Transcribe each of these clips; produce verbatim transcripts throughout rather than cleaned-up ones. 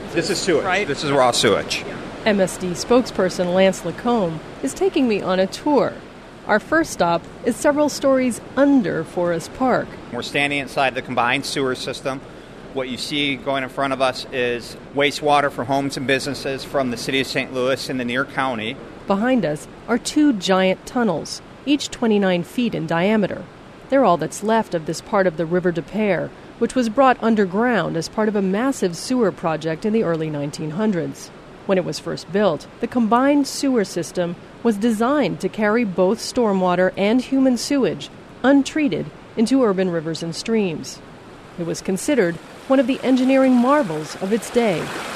This is sewage, right? This is raw sewage. M S D spokesperson Lance Lacombe is taking me on a tour. Our first stop is several stories under Forest Park. We're standing inside the combined sewer system. What you see going in front of us is wastewater for homes and businesses from the city of Saint Louis and the near county. Behind us are two giant tunnels, each twenty-nine feet in diameter. They're all that's left of this part of the River des Peres, which was brought underground as part of a massive sewer project in the early nineteen hundreds. When it was first built, the combined sewer system was designed to carry both stormwater and human sewage, untreated, into urban rivers and streams. It was considered one of the engineering marvels of its day.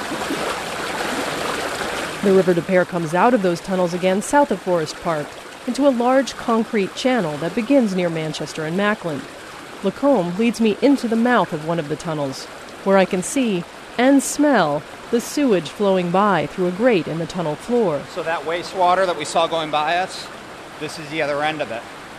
The River des Peres comes out of those tunnels again south of Forest Park into a large concrete channel that begins near Manchester and Mackling. Lacombe leads me into the mouth of one of the tunnels, where I can see and smell the sewage flowing by through a grate in the tunnel floor. So that wastewater that we saw going by us, this is the other end of it.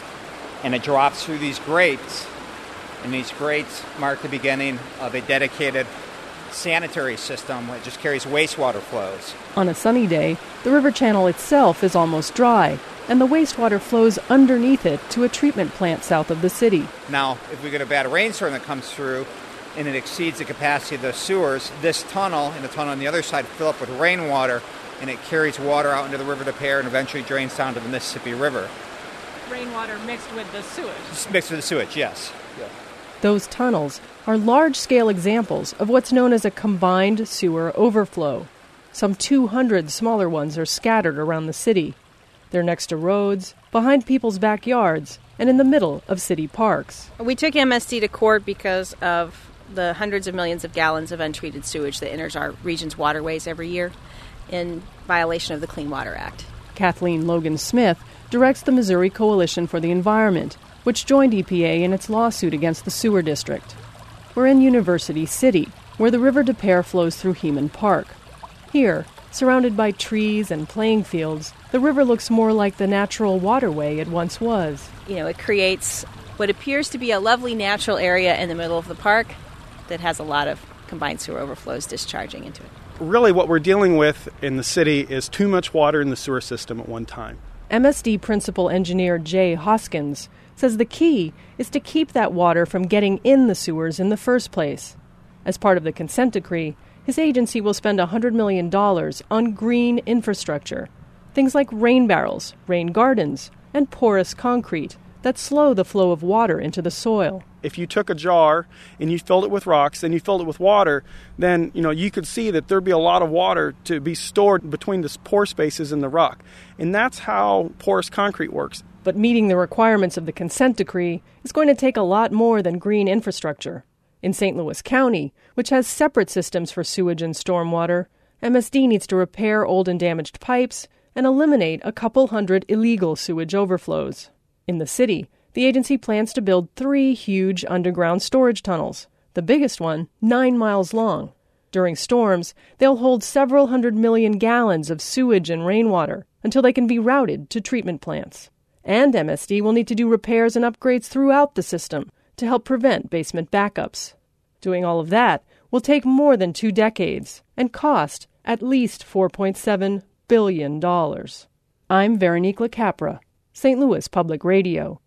And it drops through these grates, and these grates mark the beginning of a dedicated sanitary system that just carries wastewater flows. On a sunny day, the river channel itself is almost dry, and the wastewater flows underneath it to a treatment plant south of the city. Now, if we get a bad rainstorm that comes through and it exceeds the capacity of the sewers, this tunnel and the tunnel on the other side fill up with rainwater, and it carries water out into the River des Peres and eventually drains down to the Mississippi River. Rainwater mixed with the sewage? Mixed with the sewage, yes. yes. Those tunnels are large-scale examples of what's known as a combined sewer overflow. Some two hundred smaller ones are scattered around the city. They're next to roads, behind people's backyards, and in the middle of city parks. We took M S D to court because of the hundreds of millions of gallons of untreated sewage that enters our region's waterways every year in violation of the Clean Water Act. Kathleen Logan Smith directs the Missouri Coalition for the Environment, which joined E P A in its lawsuit against the sewer district. We're in University City, where the River des Peres flows through Heman Park. Here, surrounded by trees and playing fields, the river looks more like the natural waterway it once was. You know, it creates what appears to be a lovely natural area in the middle of the park that has a lot of combined sewer overflows discharging into it. Really what we're dealing with in the city is too much water in the sewer system at one time. M S D Principal Engineer Jay Hoskins says the key is to keep that water from getting in the sewers in the first place. As part of the consent decree, his agency will spend one hundred million dollars on green infrastructure, things like rain barrels, rain gardens, and porous concrete that slow the flow of water into the soil. If you took a jar and you filled it with rocks and you filled it with water, then you know you could see that there'd be a lot of water to be stored between the pore spaces in the rock. And that's how porous concrete works. But meeting the requirements of the consent decree is going to take a lot more than green infrastructure. In Saint Louis County, which has separate systems for sewage and stormwater, M S D needs to repair old and damaged pipes and eliminate a couple hundred illegal sewage overflows. In the city, the agency plans to build three huge underground storage tunnels, the biggest one nine miles long. During storms, they'll hold several hundred million gallons of sewage and rainwater until they can be routed to treatment plants. And M S D will need to do repairs and upgrades throughout the system to help prevent basement backups. Doing all of that will take more than two decades and cost at least four point seven billion dollars. I'm Veronique LaCapra, Saint Louis Public Radio.